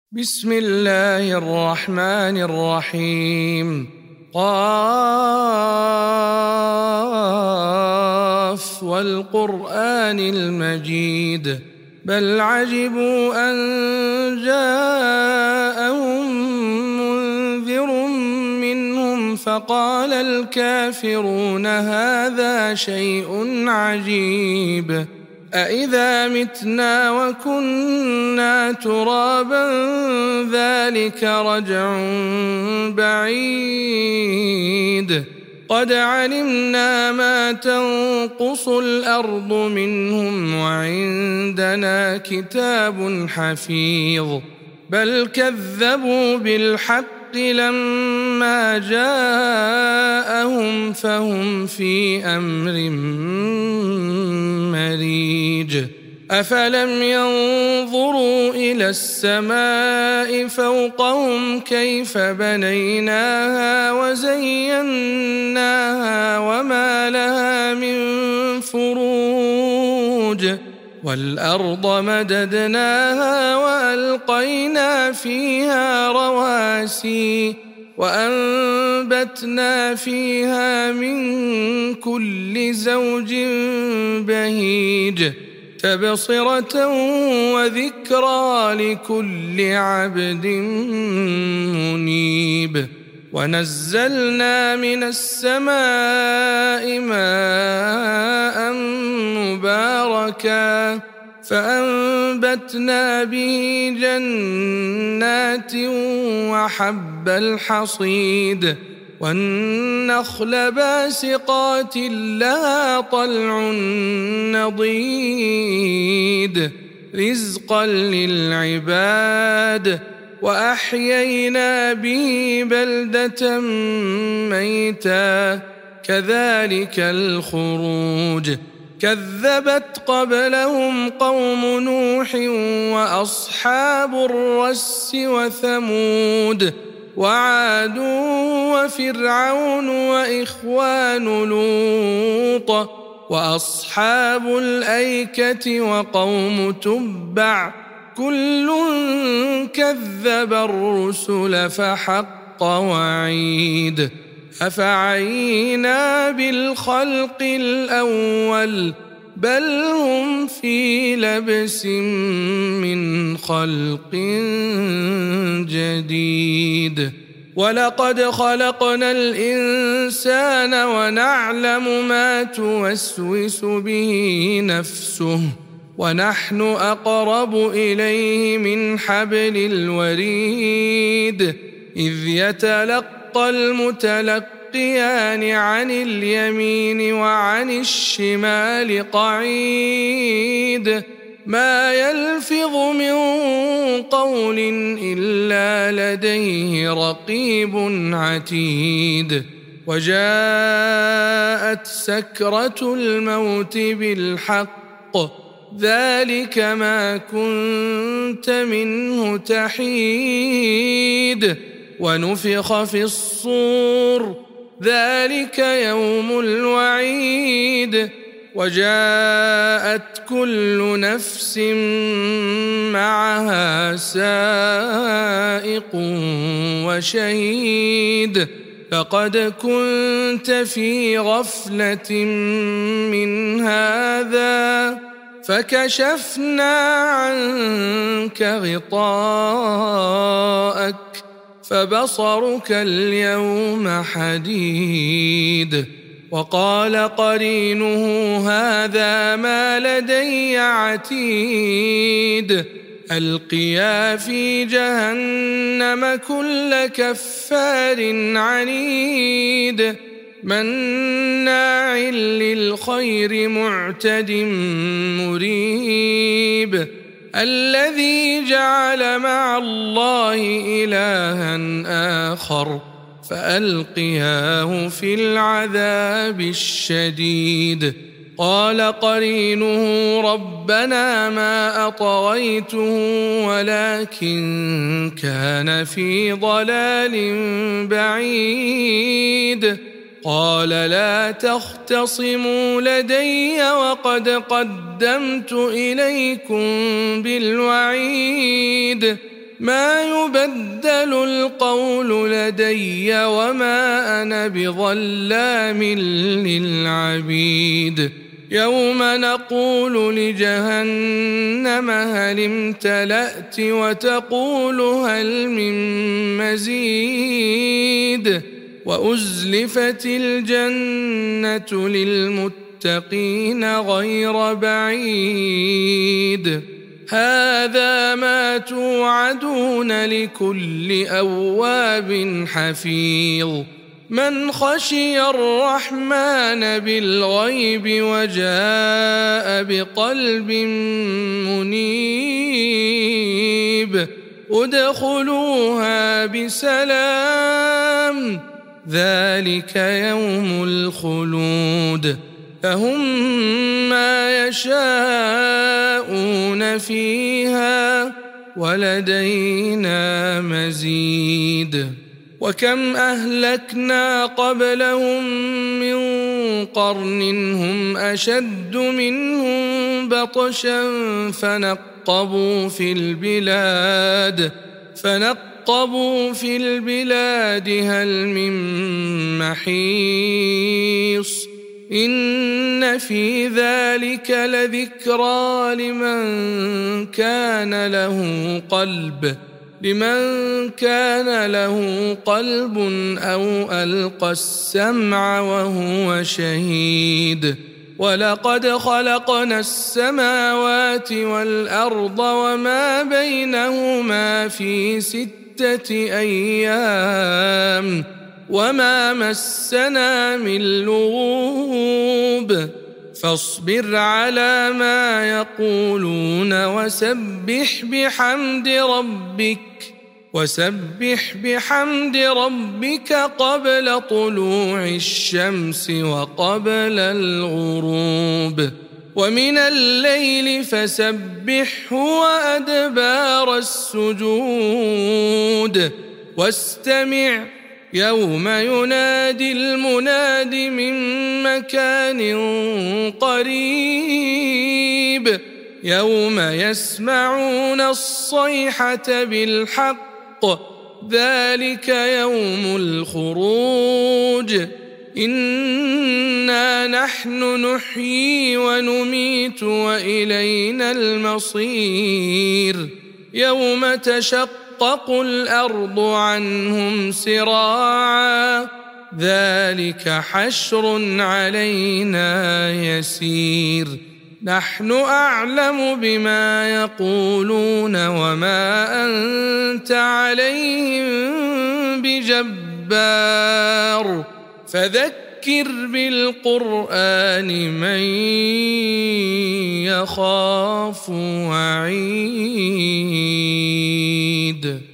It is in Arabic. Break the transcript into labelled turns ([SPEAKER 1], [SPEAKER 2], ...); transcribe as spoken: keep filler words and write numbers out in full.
[SPEAKER 1] بسم الله الرحمن الرحيم. قاف والقرآن المجيد بل عجبوا أن جاءهم منذر منهم فقال الكافرون هذا شيء عجيب أإذا متنا وكنا ترابا ذلك رجع بعيد قد علمنا ما تنقص الأرض منهم وعندنا كتاب حفيظ بل كذبوا بالحق لما جاءهم فهم في أمر مريج أفلم ينظروا إلى السماء فوقهم كيف بنيناها وزيناها وما لها من فروج والأرض مددناها وألقينا فيها رواسي وأنبتنا فيها من كل زوج بهيج تبصرة وذكرى لكل عبد منيب ونزلنا من السماء ماء مباركا فأنبتنا به جنات وحب الحصيد والنخل باسقات لها طلع نضيد رزقا للعباد وأحيينا به بلدة ميتا كذلك الخروج كذبت قبلهم قوم نوح وأصحاب الرس وثمود وعاد وفرعون وإخوان لوط وأصحاب الأيكة وقوم تبع كل كذب الرسل فحق وعيد أفعينا بالخلق الأول بل هم في لبس من خلق جديد ولقد خلقنا الإنسان ونعلم ما توسوس به نفسه ونحن أقرب إليه من حبل الوريد إذ يتلقى المتلقيان عن اليمين وعن الشمال قعيد ما يلفظ من قول إلا لديه رقيب عتيد وجاءت سكرة الموت بالحق ذلك ما كنت منه تحيد ونفخ في الصور ذلك يوم الوعيد وجاءت كل نفس معها سائق وشهيد لقد كنت في غفلة من هذا فكشفنا عنك غطاءك فبصرك اليوم حديد وقال قرينه هذا ما لدي عتيد ألقيا في جهنم كل كفار عنيد مناع للخير معتد مريب الذي جعل مع الله إلها آخر فألقياه في العذاب الشديد قال قرينه ربنا ما أطغيته ولكن كان في ضلال بعيد قال لا تختصموا لدي وقد قدمت إليكم بالوعيد ما يبدل القول لدي وما أنا بظلام للعبيد يوم نقول لجهنم هل امتلأت وتقول هل من مزيد وأزلفت الجنة للمتقين غير بعيد هذا ما توعدون لكل أواب حفيظ من خشي الرحمن بالغيب وجاء بقلب منيب ادخلوها بسلام ذلك يوم الخلود لهم ما يشاءون فيها ولدينا مزيد وكم أهلكنا قبلهم من قرن هم أشد منهم بطشا فنقبوا في البلاد فنقبوا في البلاد هل من محيص إن في ذلك لذكرى لمن كان له قلب لمن كان له قلب أو ألقى السمع وهو شهيد ولقد خلقنا السماوات والأرض وما بينهما في ستة أيام وما مسنا من لغوب فاصبر على ما يقولون وسبح بحمد ربك وسبح بحمد ربك قبل طلوع الشمس وقبل الغروب ومن الليل فسبحه وأدبار السجود واستمع يوم ينادي المناد من مكان قريب يوم يسمعون الصيحة بالحق ذلك يوم الخروج إنا نحن نحيي ونميت وإلينا المصير يوم تشقق الأرض عنهم سراعا ذلك حشر علينا يسير نحن أعلم بما يقولون وما أنت عليهم بجبار فذكر بالقرآن من يخاف وعيد